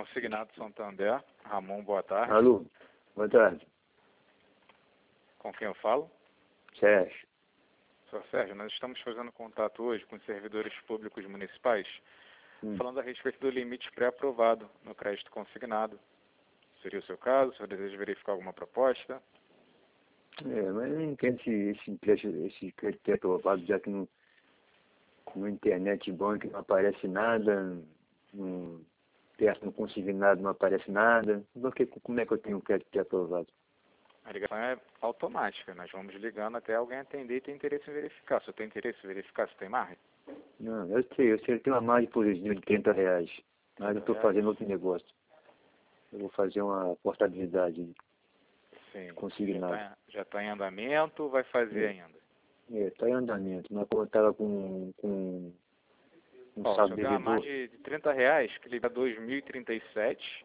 Consignado Santander. Ramon, boa tarde. Alô, boa tarde. Com quem eu falo? Sérgio. Sr. Sérgio, nós estamos fazendo contato hoje com os servidores públicos municipais, falando a respeito do limite pré-aprovado no crédito consignado. Seria o seu caso? O senhor deseja verificar alguma proposta? Mas eu não entendo esse crédito pré-aprovado, já que no internet bank não aparece nada, no consignado não aparece nada. Como é que eu tenho um crédito pré-aprovado? A ligação é automática, nós vamos ligando até alguém atender e ter interesse em verificar. Se você tem interesse em verificar, se tem margem? Não, eu sei, eu tenho uma margem por exemplo, de R$30, mas eu estou fazendo outro negócio. Eu vou fazer uma portabilidade. Sim. Consignado. Já está em andamento ou vai fazer ainda? Está em andamento, mas como eu estava com um saldo Se eu tenho uma devedor. margem de R$30, que libera R$2.037,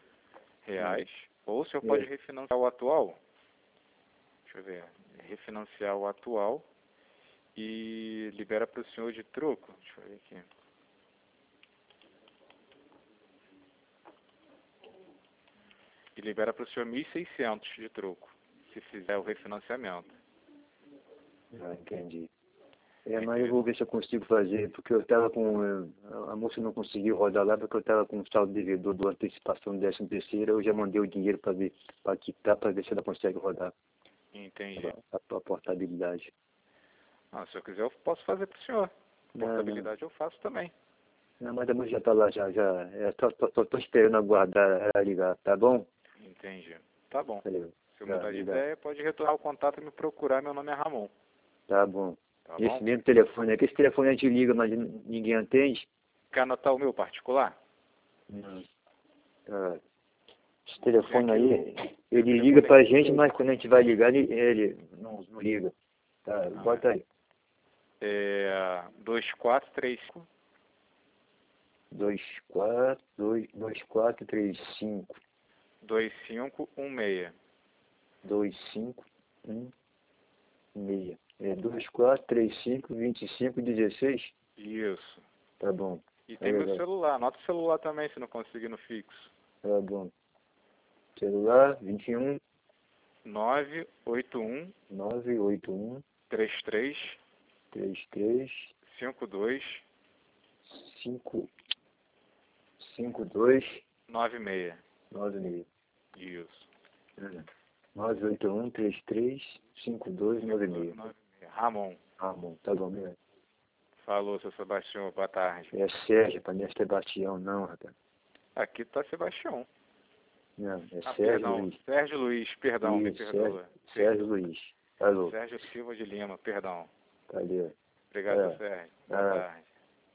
ou o senhor pode refinanciar o atual. Deixa eu ver. Refinanciar o atual e libera para o senhor de troco. Deixa eu ver aqui. E libera para o senhor 1.600 de troco, se fizer o refinanciamento. Entendi. Mas eu vou ver se eu consigo fazer, porque eu estava a moça não conseguiu rodar lá, porque eu estava com um saldo devedor do antecipação do 13º, eu já mandei o dinheiro para quitar, para ver se ela consegue rodar. Entendi. A portabilidade. Se eu quiser, eu posso fazer para o senhor. Portabilidade eu faço também. Não, mas a moça já está lá, já. Estou esperando aguardar ela ligar, tá bom? Entendi. Tá bom. Valeu. Se eu mudar de ideia, pode retornar o contato e me procurar. Meu nome é Ramon. Tá bom. Tá Esse bom? mesmo telefone aqui, esse telefone a gente liga, mas ninguém atende? Quer anotar o meu particular? Não. Esse telefone aí, ele telefone liga pra gente, mas quando a gente vai ligar, ele não liga. Tá, bota aí. 2435 2435 2516. 2516. 2435 2516? Isso. Tá bom. E tem meu celular. Anota o celular também, se não conseguir no fixo. Tá bom. Celular 21 981 33 52 52 96. 96. Isso. 981 33 52 96. Ramon. Ramon, tá bom mesmo. Falou, seu Sebastião. Boa tarde. É Sérgio, para mim é Sebastião, não, rapaz. Aqui tá Sebastião. Não, é Sérgio perdão. Luiz. Sérgio Luiz, perdão, me perdoa. Sérgio Luiz. Alô. Sérgio Silva de Lima, perdão. Cadê? Obrigado, Sérgio. Boa tarde.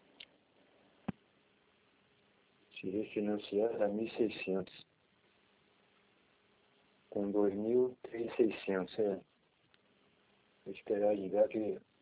Se refinanciar a 1.600. Com 2.000, 3.600, Vou esperar ligar que